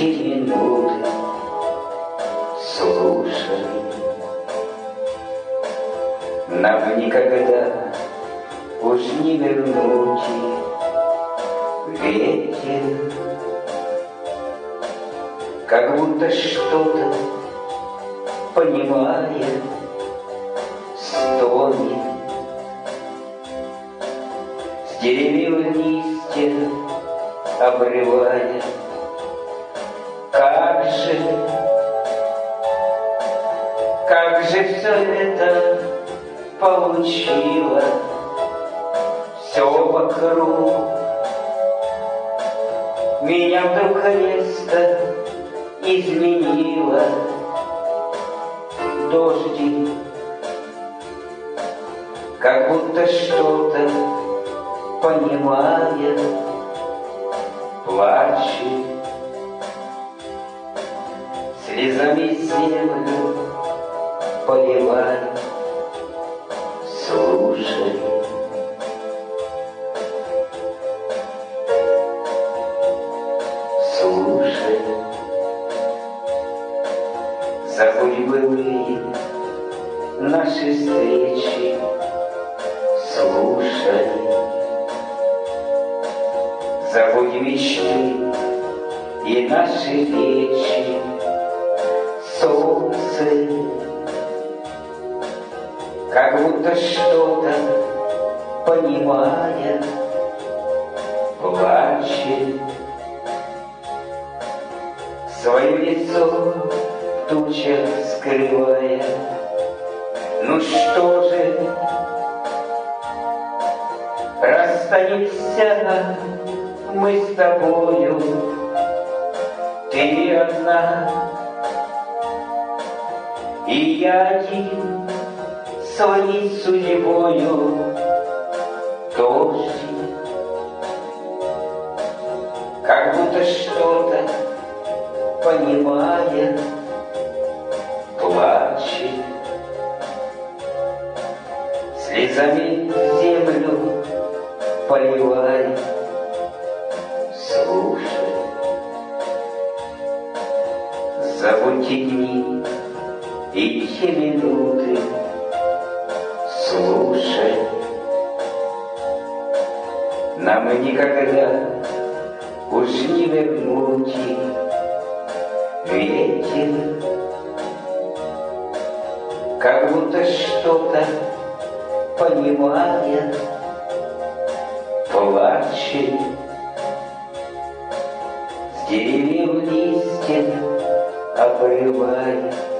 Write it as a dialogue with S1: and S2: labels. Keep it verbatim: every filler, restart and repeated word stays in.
S1: эти минуты слушай. Нам никогда уж не вернуть ветер, как будто что-то понимает, стонет. С деревьев листья обрывая, как же, как же все это получилось, все вокруг. Меня вдруг резко изменило дождик, как будто что-то понимая, плачет, слезами землю поливая. Слушай, слушай, забудь былые наши встречи. Слушай, забудь мечты и наши речи. Солнце, как будто что-то понимая, плачет, свое лицо в тучах скрывая. Ну что же, расстанемся мы с тобою, ты одна, и я один, своей судьбою. Дождь, как будто что-то понимая, плачет, слезами землю поливай. Слушай, забудьте дни и те минуты. Слушай, нам никогда уж не вернуть ветер, как будто что-то понимая, плачет, с деревьев листья обрывая.